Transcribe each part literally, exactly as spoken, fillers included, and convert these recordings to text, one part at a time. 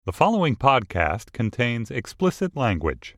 The following podcast contains explicit language.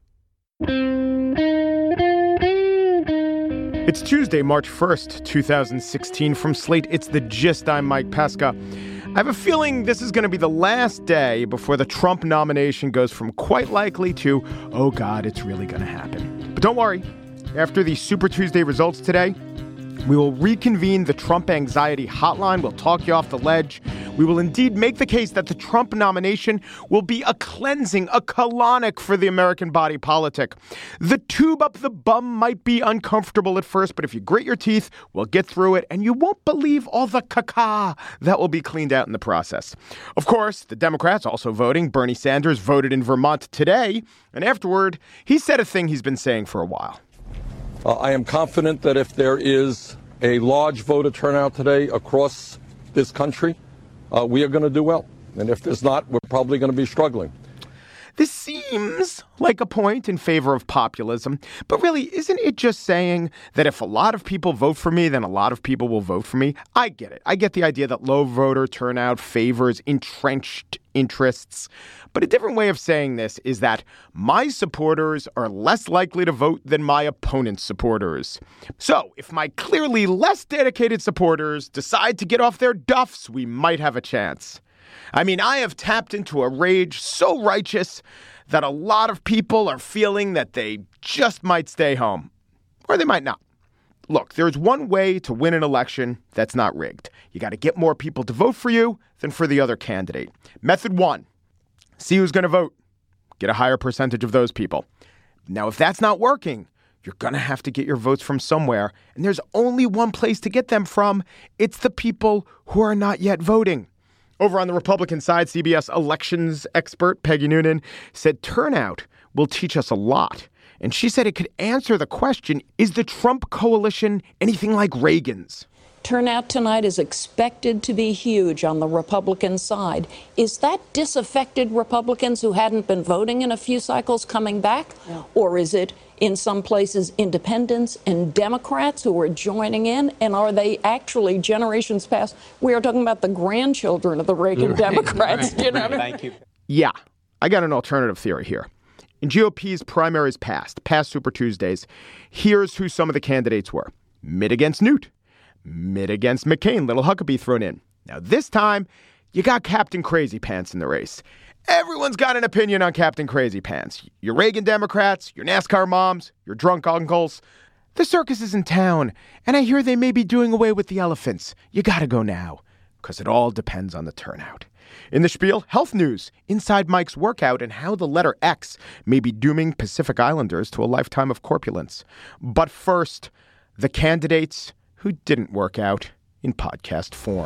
It's Tuesday, March first, two thousand sixteen. From Slate, it's The Gist. I'm Mike Pesca. I have a feeling this is going to be the last day before the Trump nomination goes from quite likely to, oh God, it's really going to happen. But don't worry. After the Super Tuesday results today, we will reconvene the Trump Anxiety Hotline. We'll talk you off the ledge. We will indeed make the case that the Trump nomination will be a cleansing, a colonic for the American body politic. The tube up the bum might be uncomfortable at first, but if you grit your teeth, we'll get through it, and you won't believe all the caca that will be cleaned out in the process. Of course, the Democrats also voting. Bernie Sanders voted in Vermont today, and afterward, he said a thing he's been saying for a while. Uh, I am confident that if there is a large voter turnout today across this country, uh, we are going to do well. And if there's not, we're probably going to be struggling. This seems like a point in favor of populism, but really, isn't it just saying that if a lot of people vote for me, then a lot of people will vote for me? I get it. I get the idea that low voter turnout favors entrenched interests. But a different way of saying this is that my supporters are less likely to vote than my opponent's supporters. So if my clearly less dedicated supporters decide to get off their duffs, we might have a chance. I mean, I have tapped into a rage so righteous that a lot of people are feeling that they just might stay home, or they might not. Look, there's one way to win an election that's not rigged. You got to get more people to vote for you than for the other candidate. Method one, see who's going to vote. Get a higher percentage of those people. Now, if that's not working, you're going to have to get your votes from somewhere. And there's only one place to get them from. It's the people who are not yet voting. Over on the Republican side, C B S elections expert Peggy Noonan said turnout will teach us a lot. And she said it could answer the question, is the Trump coalition anything like Reagan's? Turnout tonight is expected to be huge on the Republican side. Is that disaffected Republicans who hadn't been voting in a few cycles coming back? No. Or is it, in some places, independents and Democrats who are joining in? And are they actually, generations past, we are talking about the grandchildren of the Reagan right. Democrats. Right. You know? Thank you. Yeah, I got an alternative theory here. In G O P's primaries past, past Super Tuesdays, here's who some of the candidates were. Mitt against Newt. Mitt against McCain, little Huckabee thrown in. Now, this time, you got Captain Crazy Pants in the race. Everyone's got an opinion on Captain Crazy Pants. Your Reagan Democrats, your NASCAR moms, your drunk uncles. The circus is in town, and I hear they may be doing away with the elephants. You gotta go now, because it all depends on the turnout. In the spiel, health news, inside Mike's workout, and how the letter X may be dooming Pacific Islanders to a lifetime of corpulence. But first, the candidates who didn't work out in podcast form.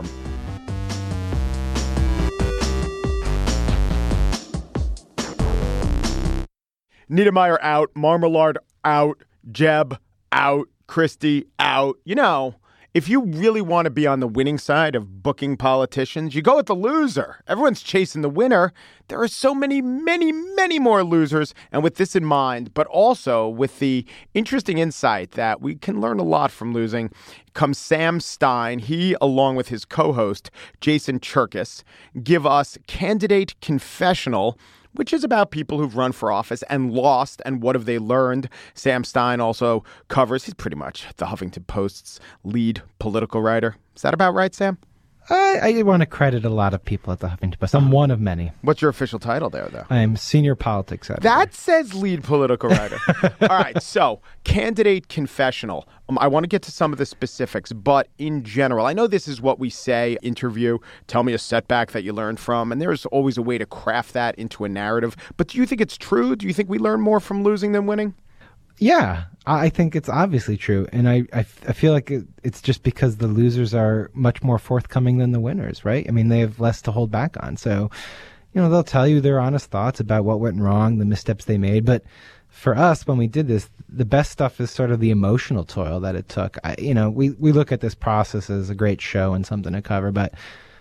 Niedermeyer out, Marmalard out, Jeb out, Christie out. You know, if you really want to be on the winning side of booking politicians, you go with the loser. Everyone's chasing the winner. There are so many, many, many more losers. And with this in mind, but also with the interesting insight that we can learn a lot from losing, comes Sam Stein. He, along with his co-host, Jason Cherkis, give us Candidate Confessional, which is about people who've run for office and lost and what have they learned. Sam Stein also covers, he's pretty much the Huffington Post's lead political writer. Is that about right, Sam? I, I want to credit a lot of people at the Huffington Post. I'm one of many. What's your official title there, though? I am senior politics editor. That says lead political writer. All right, so Candidate Confessional. Um, I want to get to some of the specifics, but in general, I know this is what we say, interview, tell me a setback that you learned from, and there's always a way to craft that into a narrative. But do you think it's true? Do you think we learn more from losing than winning? Yeah, I think it's obviously true. And I, I, I feel like it, it's just because the losers are much more forthcoming than the winners, right? I mean, they have less to hold back on. So, you know, they'll tell you their honest thoughts about what went wrong, the missteps they made. But for us, when we did this, the best stuff is sort of the emotional toil that it took. I, you know, we, we look at this process as a great show and something to cover, but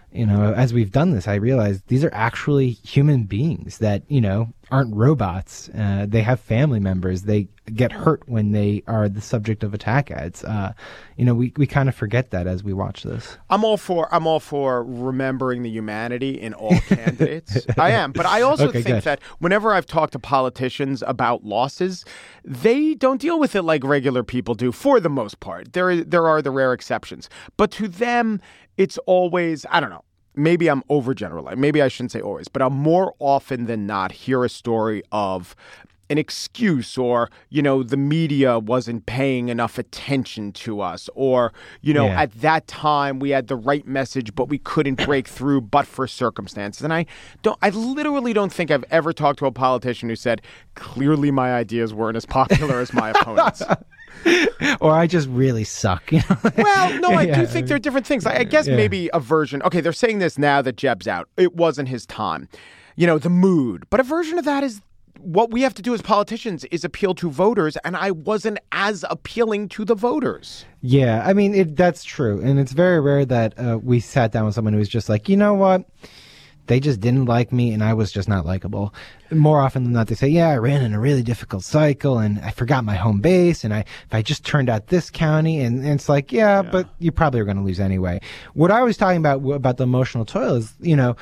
you know, as we've done this, I realize these are actually human beings that, you know, aren't robots. Uh, they have family members. They get hurt when they are the subject of attack ads. Uh, you know, we, we kind of forget that as we watch this. I'm all for I'm all for remembering the humanity in all candidates. I am, but I also Okay, think good. that whenever I've talked to politicians about losses, they don't deal with it like regular people do. For the most part, there there are the rare exceptions, but to them, it's always I don't know. Maybe I'm overgeneralizing. Maybe I shouldn't say always, but I'll more often than not hear a story of an excuse or, you know, the media wasn't paying enough attention to us or, you know, Yeah. at that time we had the right message, but we couldn't break through but for circumstances. And I don't, I literally don't think I've ever talked to a politician who said, clearly my ideas weren't as popular as my opponents. Or I just really suck. You know? Well, no, I Yeah. do think there are different things. I, I guess Yeah. maybe a version. Okay, they're saying this now that Jeb's out. It wasn't his time. You know, the mood. But a version of that is what we have to do as politicians is appeal to voters. And I wasn't as appealing to the voters. Yeah, I mean, it, that's true. And it's very rare that uh, we sat down with someone who was just like, you know what? They just didn't like me and I was just not likable. More often than not, they say, yeah, I ran in a really difficult cycle and I forgot my home base and I if I just turned out this county and, and it's like, yeah, yeah, but you probably are going to lose anyway. What I was talking about about the emotional toil is, you know,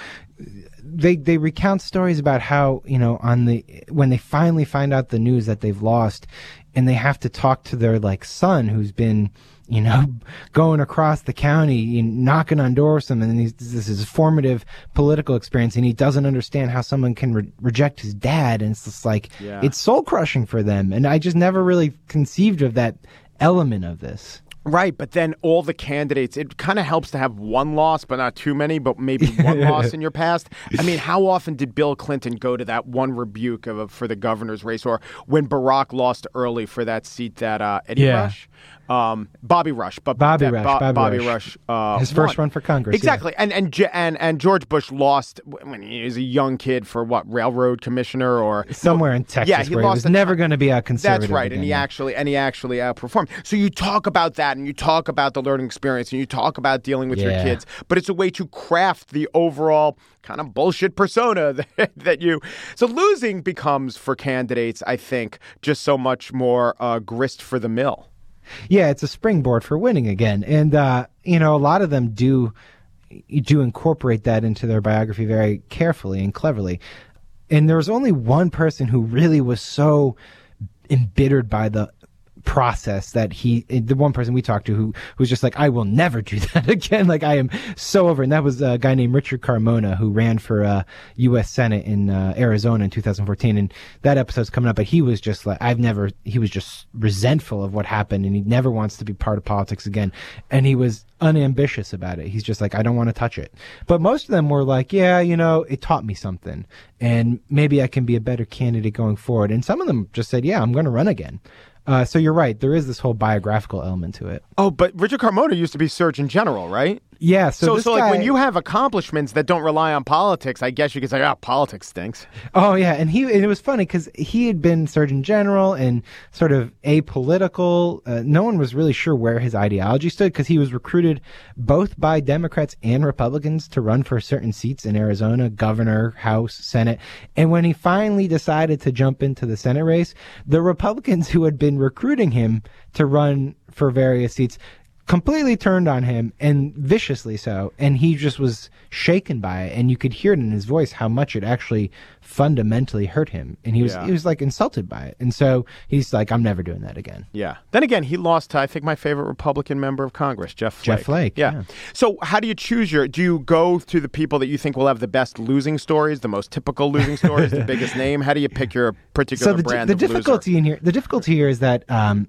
they they recount stories about how, you know, on the when they finally find out the news that they've lost and they have to talk to their like son who's been, you know, going across the county and knocking on doors with him, and he's, this is a formative political experience, and he doesn't understand how someone can re- reject his dad, and it's just like, Yeah. it's soul-crushing for them, and I just never really conceived of that element of this. Right, but then all the candidates, it kind of helps to have one loss, but not too many, but maybe one loss in your past. I mean, how often did Bill Clinton go to that one rebuke of a, for the governor's race, or when Barack lost early for that seat that uh, Eddie Yeah. Rush? Um, Bobby Rush, but Bobby that Rush, Bo- Bobby Bobby Rush. Rush, uh, His first won. run for Congress, exactly, and and J- and and George Bush lost when he was a young kid for what, railroad commissioner or Somewhere no, in Texas, yeah, he where lost he was a never ton- going to be a conservative. That's right, and again, he yeah. actually and he actually outperformed. So you talk about that, and you talk about the learning experience, and you talk about dealing with your Yeah. kids, but it's a way to craft the overall kind of bullshit persona that, that you. So losing becomes for candidates, I think, just so much more uh, grist for the mill. Yeah, it's a springboard for winning again. And, uh, you know, a lot of them do do incorporate that into their biography very carefully and cleverly. And there was only one person who really was so embittered by the process that he, the one person we talked to who, who was just like, I will never do that again. Like, I am so over. And that was a guy named Richard Carmona, who ran for uh, U S Senate in uh, Arizona in two thousand fourteen. And that episode's coming up, but he was just like, I've never, he was just resentful of what happened, and he never wants to be part of politics again. And he was unambitious about it. He's just like, I don't want to touch it. But most of them were like, yeah, you know, it taught me something, and maybe I can be a better candidate going forward. And some of them just said, yeah, I'm going to run again. Uh, so you're right. There is this whole biographical element to it. Oh, but Richard Carmona used to be Surgeon General, right? Yeah. So, So, this so like guy- when you have accomplishments that don't rely on politics, I guess you could say, ah, politics stinks. Oh yeah, and he and it was funny because he had been Surgeon General and sort of apolitical. Uh, no one was really sure where his ideology stood because he was recruited both by Democrats and Republicans to run for certain seats in Arizona, governor, House, Senate. And when he finally decided to jump into the Senate race, the Republicans who had been recruiting him to run for various seats completely turned on him, and viciously so, and he just was shaken by it, and you could hear it in his voice how much it actually fundamentally hurt him, and he was Yeah. he was like insulted by it, and so he's like, I'm never doing that again. Yeah. Then again, he lost to, I think, my favorite Republican member of Congress, Jeff Flake. Jeff Flake, Yeah. yeah. So how do you choose your, do you go to the people that you think will have the best losing stories, the most typical losing stories, the biggest name? How do you pick your particular So the, brand the of difficulty loser? in here, the difficulty here is that um,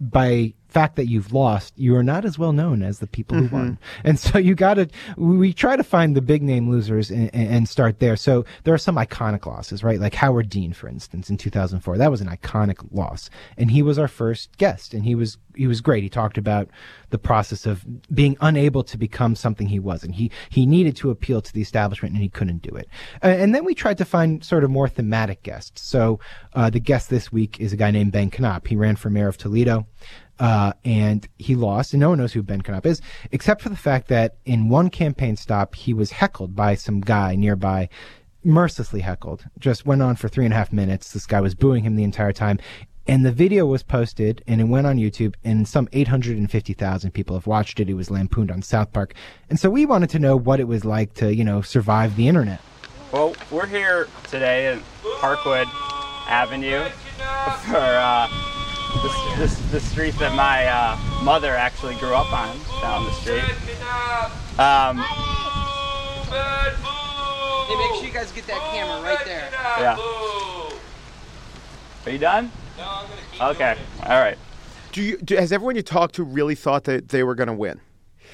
by fact that you've lost, you are not as well known as the people who won. And so you got to, we try to find the big name losers and, and start there. So there are some iconic losses, right? Like Howard Dean, for instance, in two thousand four. That was an iconic loss. And he was our first guest, and he was, he was great. He talked about the process of being unable to become something he wasn't. He, he needed to appeal to the establishment, and he couldn't do it. Uh, and then we tried to find sort of more thematic guests. So uh, the guest this week is a guy named Ben Knopp. He ran for mayor of Toledo. Uh, and he lost, and no one knows who Ben Canup is, except for the fact that in one campaign stop, he was heckled by some guy nearby, mercilessly heckled. Just went on for three and a half minutes. This guy was booing him the entire time. And the video was posted, and it went on YouTube, and some eight hundred fifty thousand people have watched it. It was lampooned on South Park. And so we wanted to know what it was like to, you know, survive the internet. Well, we're here today at Parkwood Avenue for uh, the, the, the street that my uh, mother actually grew up on, down the street. Um, hey, make sure you guys get that camera right there. Yeah. Are you done? No, I'm gonna keep Okay, all right. Do you? Do, has everyone you talked to really thought that they were going to win?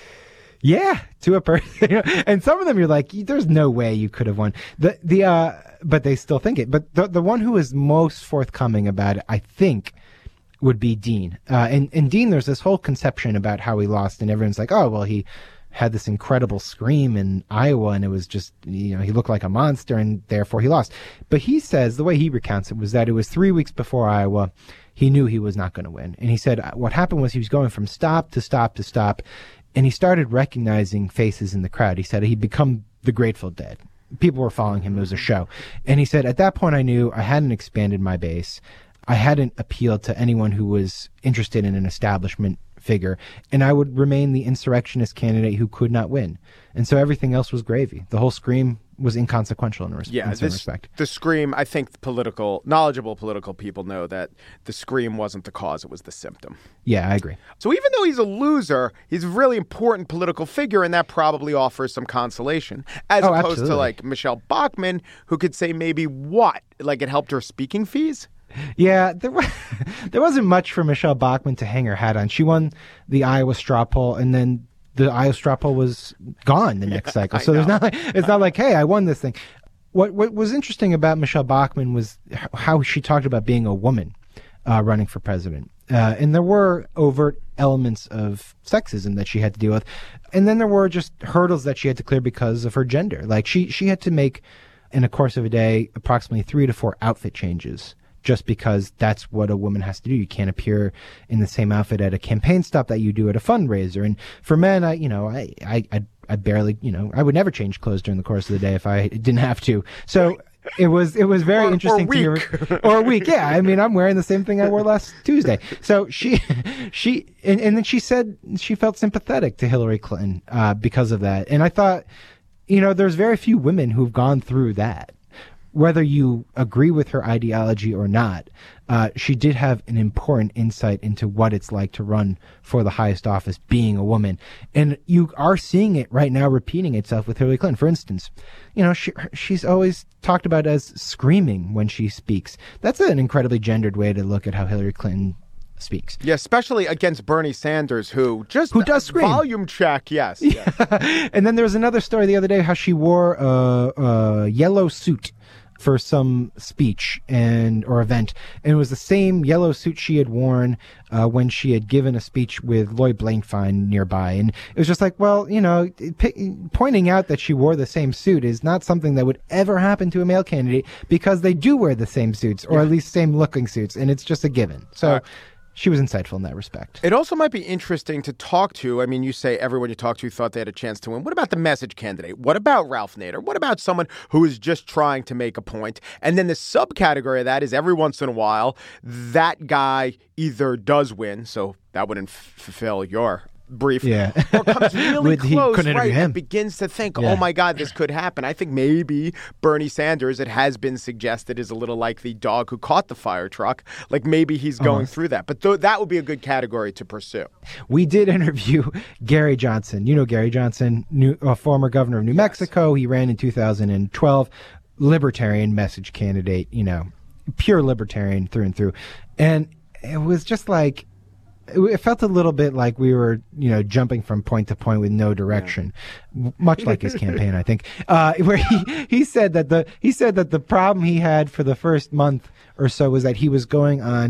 Yeah, to a person. And some of them you're like, there's no way you could have won. The the uh, but they still think it. But the the one who is most forthcoming about it, I think, would be Dean. Uh, and and Dean, there's this whole conception about how he lost, and everyone's like, oh well, he had this incredible scream in Iowa, and it was just, you know, he looked like a monster, and therefore he lost. But he says, the way he recounts it was that it was three weeks before Iowa, he knew he was not going to win. And he said what happened was he was going from stop to stop to stop, and he started recognizing faces in the crowd. He said he'd become the Grateful Dead. People were following him. It was a show. And he said, at that point, I knew I hadn't expanded my base. I hadn't appealed to anyone who was interested in an establishment figure, and I would remain the insurrectionist candidate who could not win. And so everything else was gravy. The whole scream was inconsequential in, res- yeah, in some this, respect. The scream, I think political, knowledgeable political people know that the scream wasn't the cause, it was the symptom. Yeah, I agree. So even though he's a loser, he's a really important political figure, and that probably offers some consolation, as Oh, opposed absolutely. to like Michelle Bachmann, who could say maybe what? Like it helped her speaking fees? Yeah, there, was, there wasn't much for Michelle Bachmann to hang her hat on. She won the Iowa straw poll, and then the Iowa straw poll was gone the next Yeah, cycle. I So there's know. not like, it's not like, hey, I won this thing. What what was interesting about Michelle Bachmann was how she talked about being a woman uh, running for president. Uh, and there were overt elements of sexism that she had to deal with. And then there were just hurdles that she had to clear because of her gender. Like she, she had to make, in the course of a day, approximately three to four outfit changes, just because that's what a woman has to do. You can't appear in the same outfit at a campaign stop that you do at a fundraiser. And for men, I, you know, I, I, I, I barely, you know, I would never change clothes during the course of the day if I didn't have to. So it was, it was very Or- or interesting to week. hear. Or a week. Yeah. I mean, I'm wearing the same thing I wore last Tuesday. So she, she, and, and then she said she felt sympathetic to Hillary Clinton, uh, because of that. And I thought, you know, there's very few women who've gone through that. Whether you agree with her ideology or not, uh, she did have an important insight into what it's like to run for the highest office being a woman. And you are seeing it right now repeating itself with Hillary Clinton. For instance, you know, she, she's always talked about as screaming when she speaks. That's an incredibly gendered way to look at how Hillary Clinton speaks. Yeah, especially against Bernie Sanders, who just Who does scream. volume check, yes. yes. And then there was another story the other day how she wore a, a yellow suit for some speech and or event, and it was the same yellow suit she had worn uh, when she had given a speech with Lloyd Blankfein nearby. And it was just like, well, you know, p- pointing out that she wore the same suit is not something that would ever happen to a male candidate, because they do wear the same suits, or at least same looking suits, and it's just a given. So Uh, she was insightful in that respect. It also might be interesting to talk to. I mean, you say everyone you talked to thought they had a chance to win. What about the message candidate? What about Ralph Nader? What about someone who is just trying to make a point? And then the subcategory of that is every once in a while, that guy either does win, so that wouldn't f- fulfill your brief, Yeah. or comes really Would- he close, couldn't right, interview him. and begins to think, Yeah. oh my God, this could happen. I think maybe Bernie Sanders, it has been suggested, is a little like the dog who caught the fire truck. Like maybe he's going Almost. through that. But th- that would be a good category to pursue. We did interview Gary Johnson. You know Gary Johnson, new, uh, former governor of New Mexico. He ran in two thousand twelve, libertarian message candidate, you know, pure libertarian through and through. And it was just like, it, it felt a little bit like we were, you know, jumping from point to point with no direction, w much like his campaign, I think, uh, where he, he said that the, he said that the problem he had for the first month or so was that he was going on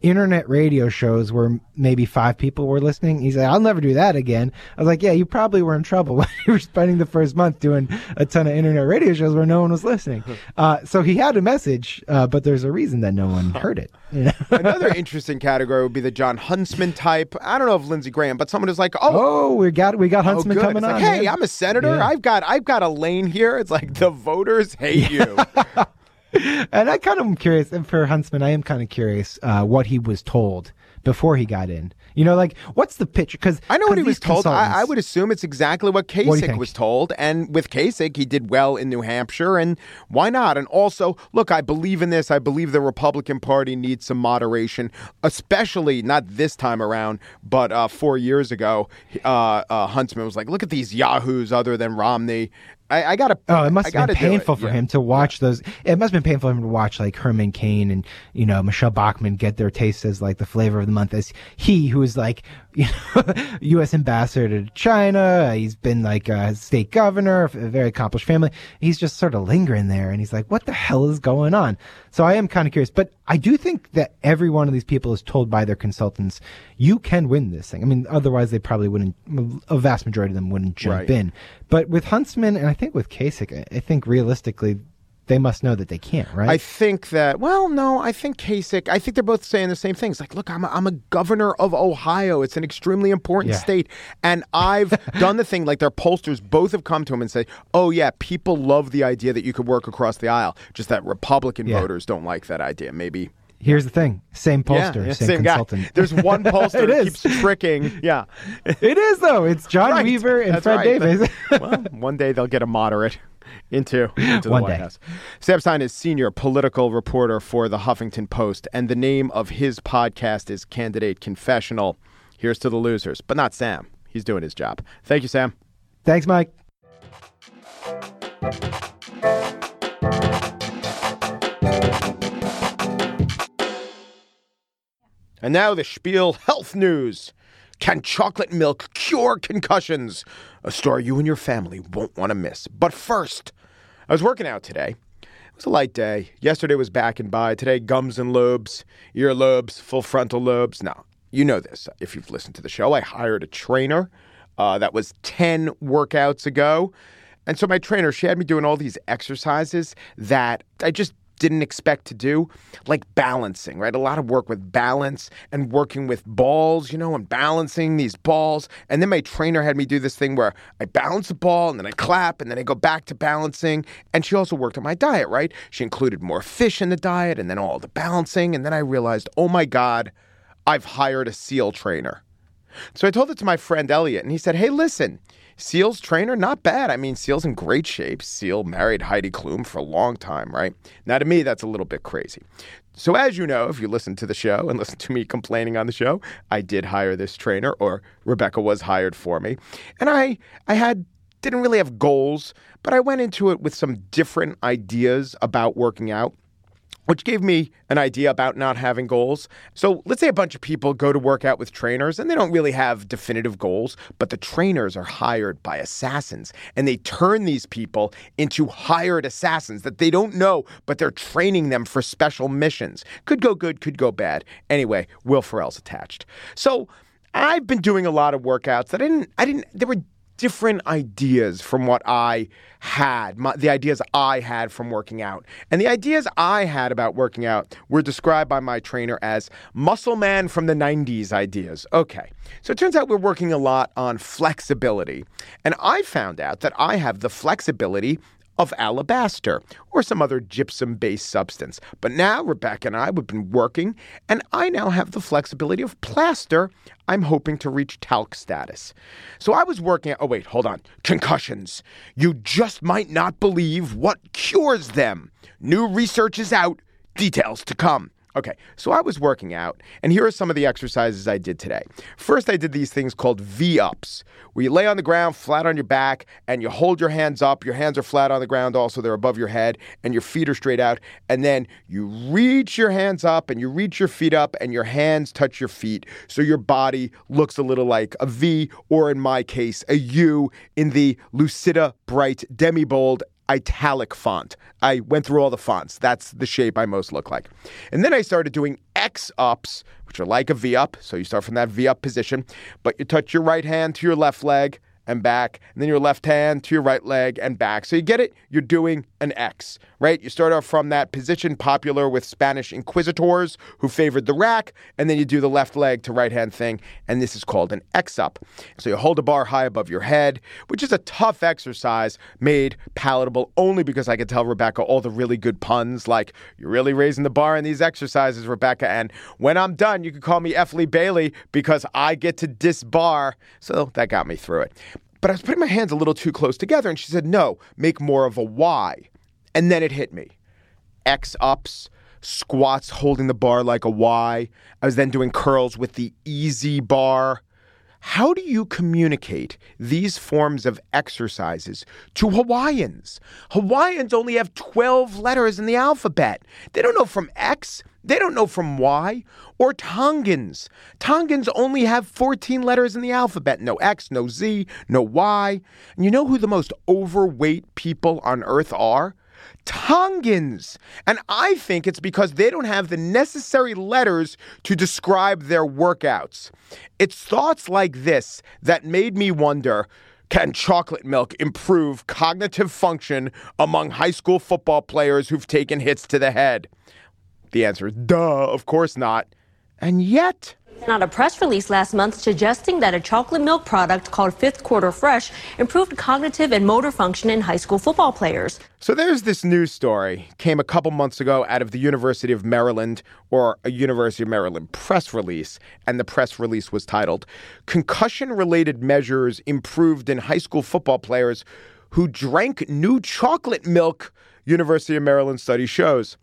internet radio shows where maybe five people were listening. He's like, I'll never do that again. I was like, yeah, you probably were in trouble when you were spending the first month doing a ton of internet radio shows where no one was listening. Uh, so he had a message, uh, but there's a reason that no one heard it. You know? Another interesting category would be the John Huntsman type. I don't know if Lindsey Graham, but someone is like, oh, oh, we got we got Huntsman oh, good. coming It's on. like, hey, man. I'm a senator. Yeah. I've got I've got a lane here. It's like the voters hate you. And I kind of am curious, and for Huntsman, I am kind of curious uh, what he was told before he got in. You know, like, what's the pitch? Because I know what he was told. I, I would assume it's exactly what Kasich was told. And with Kasich, he did well in New Hampshire. And why not? And also, look, I believe in this. I believe the Republican Party needs some moderation, especially not this time around, but uh, four years ago, uh, uh, Huntsman was like, look at these yahoos other than Romney. I, I gotta. Oh, it must I have been painful it. for yeah. him to watch yeah. those. It must have been painful for him to watch like Herman Cain and you know Michelle Bachmann get their taste as like the flavor of the month. As he, who is like you know U S ambassador to China, he's been like a state governor, a very accomplished family. He's just sort of lingering there, and he's like, "What the hell is going on?" So I am kind of curious, but I do think that every one of these people is told by their consultants, "You can win this thing." I mean, otherwise they probably wouldn't. A vast majority of them wouldn't jump right. in. But with Huntsman, and I think with Kasich, I think realistically, they must know that they can't, right? I think that, well, no, I think Kasich, I think they're both saying the same things. Like, look, I'm a, I'm a governor of Ohio. It's an extremely important yeah. state. And I've done the thing, like their pollsters both have come to him and say, oh, yeah, people love the idea that you could work across the aisle. Just that Republican yeah. voters don't like that idea. Maybe. Here's the thing. Same pollster, yeah, yeah, same, same consultant. Guy. There's one pollster that keeps tricking. Yeah. It is, though. It's John right. Weaver and That's Fred right. Davis. Well, one day they'll get a moderate into, into the one White day. House. Sam Stein is senior political reporter for the Huffington Post, and the name of his podcast is Candidate Confessional. Here's to the losers, but not Sam. He's doing his job. Thank you, Sam. Thanks, Mike. And now the Spiel health news. Can chocolate milk cure concussions? A story you and your family won't want to miss. But first, I was working out today. It was a light day. Yesterday was back and by. Today, gums and lobes, ear lobes, full frontal lobes. Now, you know this. If you've listened to the show, I hired a trainer. Uh, that was ten workouts ago. And so my trainer, she had me doing all these exercises that I just didn't expect to do, like balancing, right? A lot of work with balance and working with balls, you know, and balancing these balls. And then my trainer had me do this thing where I balance the ball and then I clap and then I go back to balancing. And she also worked on my diet, right? She included more fish in the diet and then all the balancing. And then I realized, oh my God, I've hired a SEAL trainer. So I told it to my friend Elliot and he said, hey, listen, SEAL's trainer, not bad. I mean, SEAL's in great shape. SEAL married Heidi Klum for a long time, right? Now, to me, that's a little bit crazy. So as you know, if you listen to the show and listen to me complaining on the show, I did hire this trainer, or Rebecca was hired for me. And I, I had didn't really have goals, but I went into it with some different ideas about working out, which gave me an idea about not having goals. So let's say a bunch of people go to work out with trainers and they don't really have definitive goals, but the trainers are hired by assassins and they turn these people into hired assassins that they don't know, but they're training them for special missions. Could go good, could go bad. Anyway, Will Ferrell's attached. So I've been doing a lot of workouts that I didn't, I didn't, there were different ideas from what I had, my, the ideas I had from working out. And the ideas I had about working out were described by my trainer as muscle man from the nineties ideas. Okay, so it turns out we're working a lot on flexibility. And I found out that I have the flexibility of alabaster or some other gypsum-based substance. But now Rebecca and I have been working, and I now have the flexibility of plaster. I'm hoping to reach talc status. So I was working at, oh wait, hold on. Concussions. You just might not believe what cures them. New research is out. Details to come. Okay, so I was working out, and here are some of the exercises I did today. First, I did these things called V-ups, where you lay on the ground, flat on your back, and you hold your hands up. Your hands are flat on the ground also. They're above your head, and your feet are straight out. And then you reach your hands up, and you reach your feet up, and your hands touch your feet, so your body looks a little like a V, or in my case, a U in the Lucida Bright Demi-Bold italic font. I went through all the fonts. That's the shape I most look like. And then I started doing X-ups, which are like a V-up. So you start from that V-up position, but you touch your right hand to your left leg and back, and then your left hand to your right leg and back. So you get it? You're doing an X, right? You start off from that position popular with Spanish inquisitors who favored the rack, and then you do the left leg to right hand thing, and this is called an X-up. So you hold a bar high above your head, which is a tough exercise made palatable only because I could tell Rebecca all the really good puns, like, you're really raising the bar in these exercises, Rebecca, and when I'm done, you can call me F. Lee Bailey because I get to disbar. So that got me through it. But I was putting my hands a little too close together, and she said, no, make more of a Y. And then it hit me. X-ups, squats holding the bar like a Y. I was then doing curls with the easy bar. How do you communicate these forms of exercises to Hawaiians? Hawaiians only have twelve letters in the alphabet. They don't know from X. They don't know from Y. Or Tongans. Tongans only have fourteen letters in the alphabet. No X, no Z, no Y. And you know who the most overweight people on Earth are? Tongans. And I think it's because they don't have the necessary letters to describe their workouts. It's thoughts like this that made me wonder, can chocolate milk improve cognitive function among high school football players who've taken hits to the head? The answer is, duh, of course not. And yet... Out a press release last month suggesting that a chocolate milk product called Fifth Quarter Fresh improved cognitive and motor function in high school football players. So there's this news story, came a couple months ago out of the University of Maryland, or a University of Maryland press release, and the press release was titled, Concussion-Related Measures Improved in High School Football Players Who Drank New Chocolate Milk, University of Maryland Study Shows.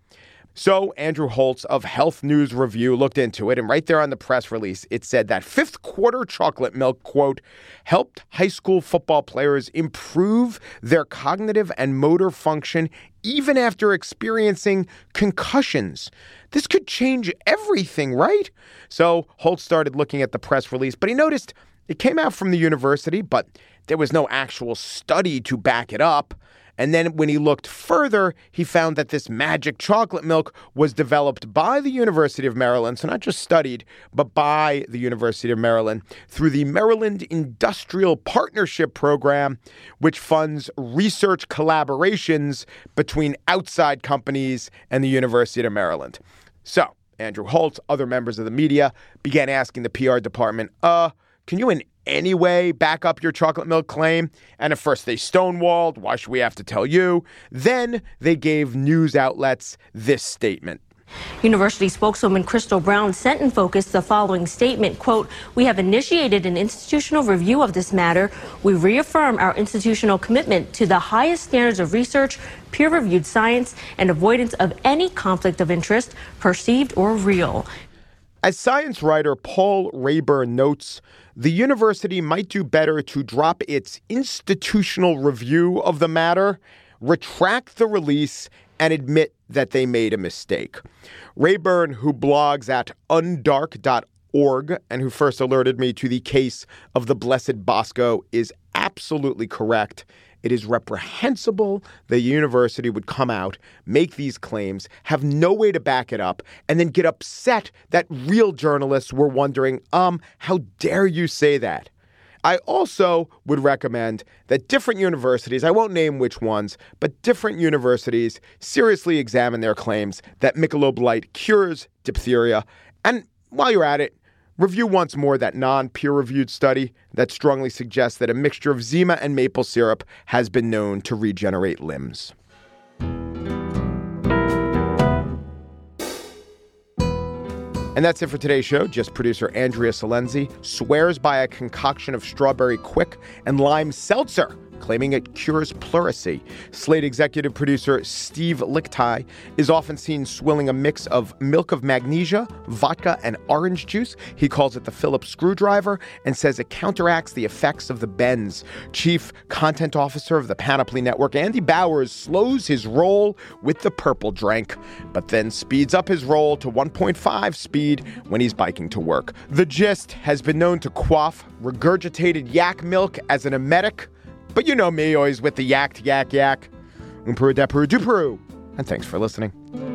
So Andrew Holtz of Health News Review looked into it, and right there on the press release, it said that fifth quarter chocolate milk, quote, helped high school football players improve their cognitive and motor function even after experiencing concussions. This could change everything, right? So Holtz started looking at the press release, but he noticed it came out from the university, but there was no actual study to back it up. And then when he looked further, he found that this magic chocolate milk was developed by the University of Maryland, so not just studied, but by the University of Maryland through the Maryland Industrial Partnership Program, which funds research collaborations between outside companies and the University of Maryland. So Andrew Holtz, other members of the media, began asking the P R department, uh, can you in any way back up your chocolate milk claim? And at first they stonewalled. Why should we have to tell you? Then they gave news outlets this statement. University spokeswoman Crystal Brown sent in Focus the following statement, quote, we have initiated an institutional review of this matter. We reaffirm our institutional commitment to the highest standards of research, peer-reviewed science, and avoidance of any conflict of interest, perceived or real. As science writer Paul Rayburn notes, the university might do better to drop its institutional review of the matter, retract the release, and admit that they made a mistake. Rayburn, who blogs at undark dot org and who first alerted me to the case of the Blessed Bosco, is absolutely correct. It is reprehensible the university would come out, make these claims, have no way to back it up, and then get upset that real journalists were wondering, um, how dare you say that? I also would recommend that different universities, I won't name which ones, but different universities seriously examine their claims that Michelob Light cures diphtheria. And while you're at it, review once more that non-peer-reviewed study that strongly suggests that a mixture of Zima and maple syrup has been known to regenerate limbs. And that's it for today's show. Just producer Andrea Salenzi swears by a concoction of strawberry quick and lime seltzer, claiming it cures pleurisy. Slate executive producer Steve Lickteig is often seen swilling a mix of milk of magnesia, vodka, and orange juice. He calls it the Phillips screwdriver and says it counteracts the effects of the bends. Chief content officer of the Panoply Network, Andy Bowers, slows his roll with the purple drink, but then speeds up his roll to one point five speed when he's biking to work. The Gist has been known to quaff regurgitated yak milk as an emetic. But you know me, always with the yak, yak, yak. Um Peru, de Peru, du Peru. And thanks for listening.